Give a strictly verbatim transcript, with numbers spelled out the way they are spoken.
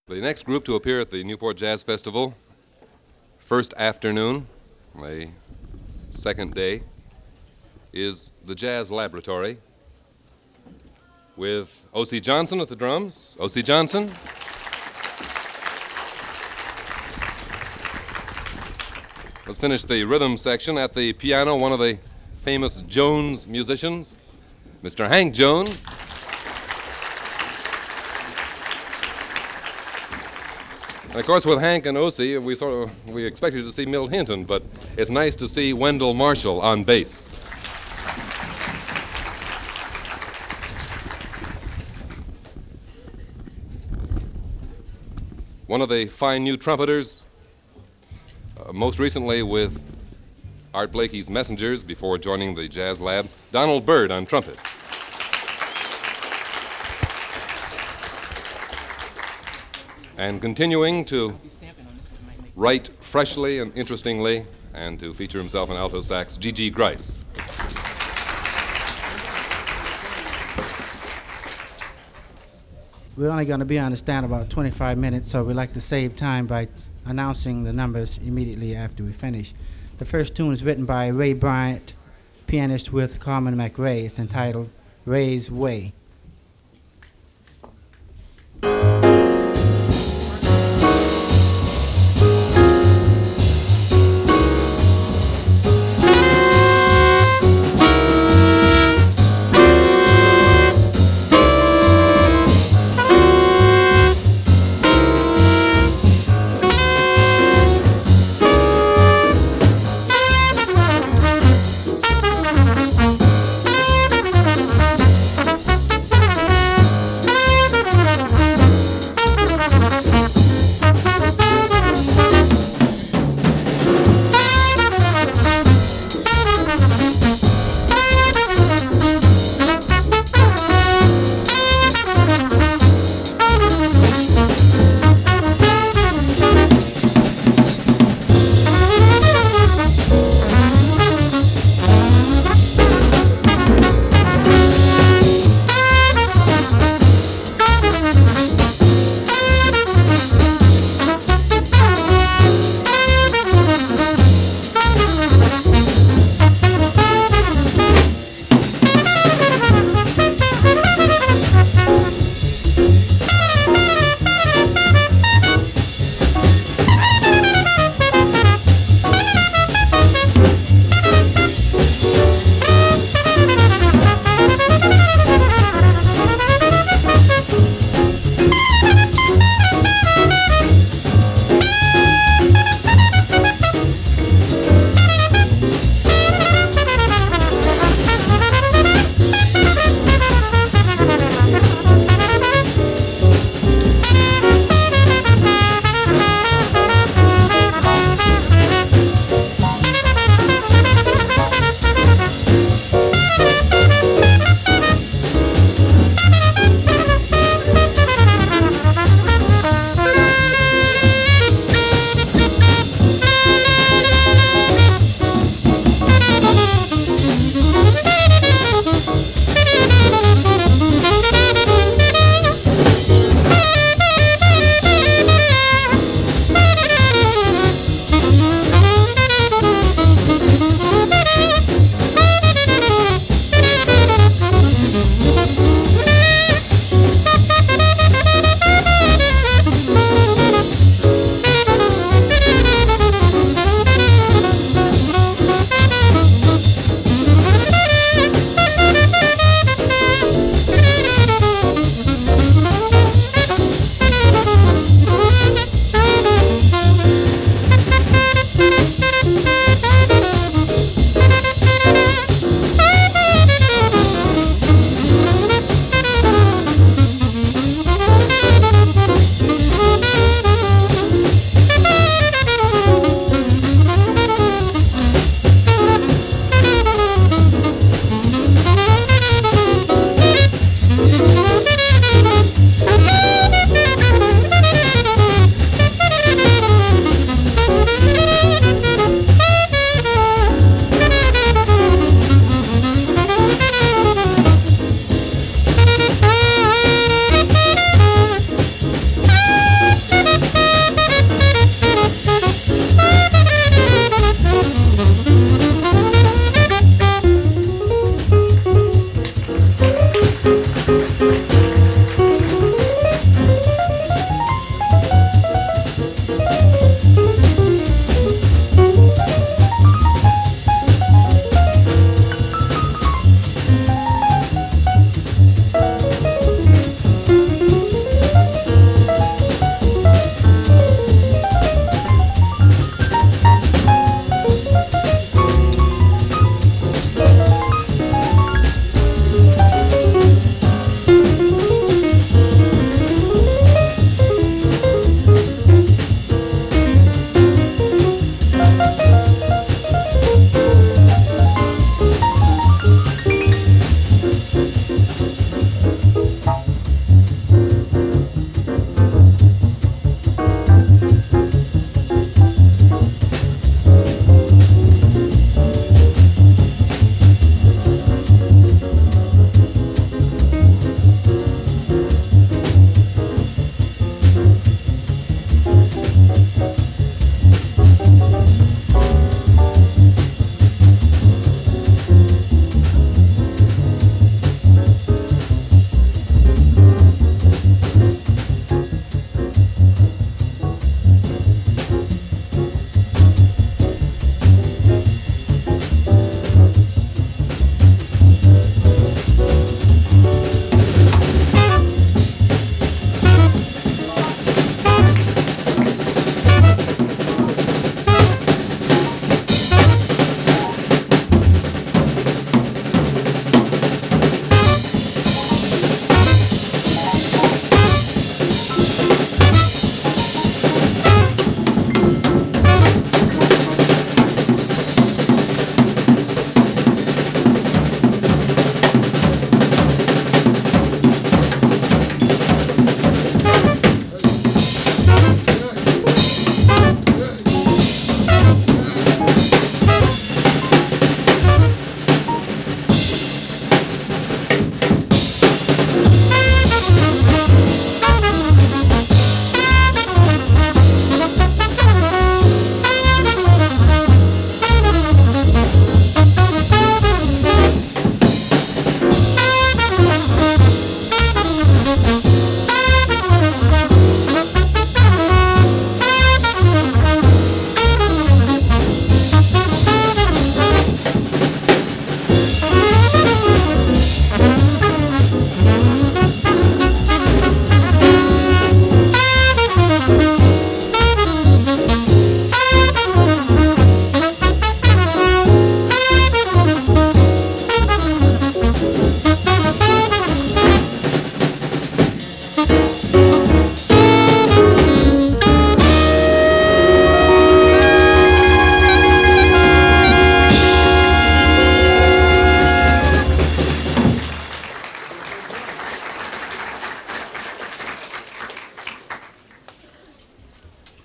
The next group to appear at the Newport Jazz Festival, first afternoon, a second day, is the Jazz Laboratory with O C Johnson at the drums. O C Johnson. Let's finish the rhythm section at the piano, one of the famous Jones musicians, Mister Hank Jones. And of course, with Hank and O C, we sort of we expected to see Milt Hinton, but it's nice to see Wendell Marshall on bass. One of the fine new trumpeters, uh, most recently with Art Blakey's Messengers before joining the Jazz Lab, Donald Byrd on trumpet. And continuing to write freshly and interestingly and to feature himself in alto sax, G G Grice. We're only going to be on the stand about twenty-five minutes, so we like to save time by announcing the numbers immediately after we finish. The first tune is written by Ray Bryant, pianist with Carmen McRae. It's entitled Ray's Way.